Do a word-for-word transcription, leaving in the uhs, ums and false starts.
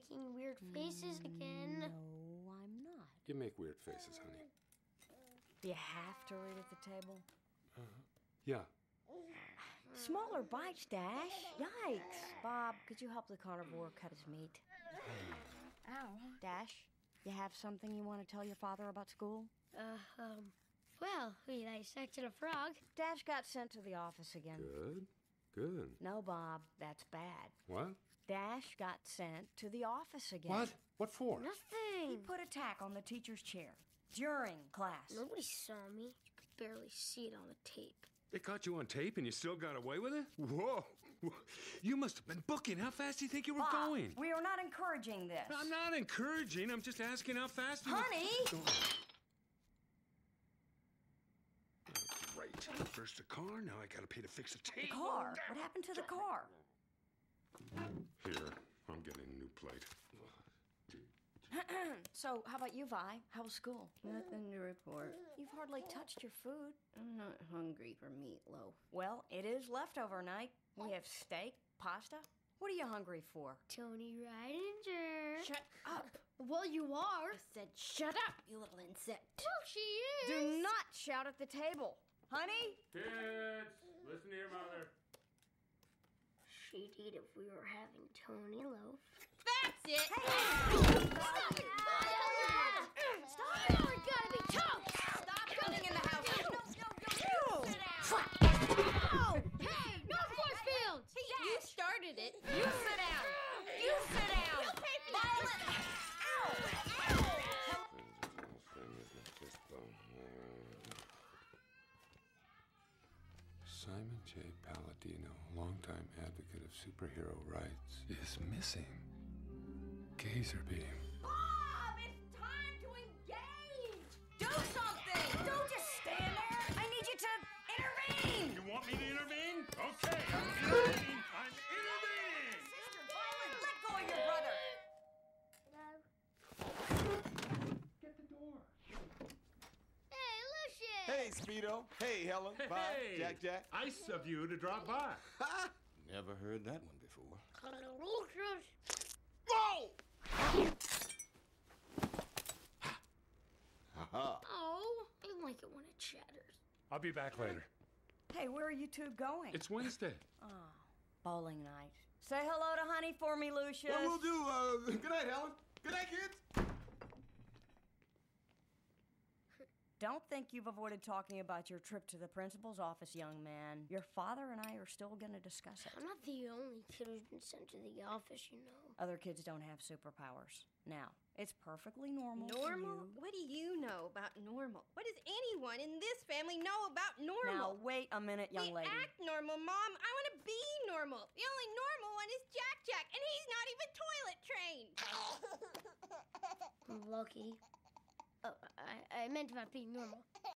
making weird faces again. No, I'm not. You make weird faces, honey. Do you have to read at the table? Uh-huh. Yeah. Smaller bites, Dash. Yikes. Bob, could you help the carnivore cut his meat? Ow. Dash, you have something you want to tell your father about school? Uh, um, well, we dissected a frog. Dash got sent to the office again. Good. Good. No, Bob, that's bad. What? Dash got sent to the office again. What? What for? Nothing. He put a tack on the teacher's chair during class. Nobody saw me. You could barely see it on the tape. They caught you on tape and you still got away with it? Whoa. You must have been booking. How fast do you think you were Bob, going? we are not encouraging this. I'm not encouraging. I'm just asking how fast you Honey! were... Oh, great. First the car, now I gotta pay to fix the tape. The car? What happened to the car? Here, I'm getting a new plate. So, how about you, Vi? How was school? Nothing to report. You've hardly touched your food. I'm not hungry for meatloaf. Well, it is leftover night. We have steak, pasta. What are you hungry for? Tony Ridinger. Shut up! Well, you are. I said shut up, you little insect. Well, she is. Do not shout at the table. Honey? Kids, listen to your mother. She'd eat if we were having Tony loaf. That's it! Stop it! Stop it! We're gonna be toast! Stop coming in the house! No, no, no, Sit no! down! Hey, no force fields! Hey, you started it. You sit down! You sit down! You'll pay for Violet! Simon J. Palladino, longtime advocate of superhero rights, is missing. Gazer beam. Bob, it's time to engage! Do something! Don't just stand there! I need you to intervene! You want me to intervene? Okay, I'm intervening. I'm intervening. Sister Violet, let go of your brother! Get the door. Hey, Lucius! Hey, Speedo. Hey, Helen. Bye. Hey, Jack Jack. Nice of you to drop by. Ha! Never heard that one before. Lucius! Whoa! Ha-ha. Oh, I like it when it chatters. I'll be back later. Hey, where are you two going? It's Wednesday. Oh, bowling night. Say hello to Honey for me, Lucius. Well, we'll do. Uh, good night, Helen. Good night, kids. Don't think you've avoided talking about your trip to the principal's office, young man. Your father and I are still going to discuss it. I'm not the only kid who's been sent to the office, you know. Other kids don't have superpowers. Now, it's perfectly normal. for Normal? you- What do you know about normal? What does anyone in this family know about normal? Now, wait a minute, young we lady. act normal, Mom. I want to be normal. The only normal one is Jack Jack, and he's not even toilet trained. I'm lucky. Oh, I, I meant about being normal.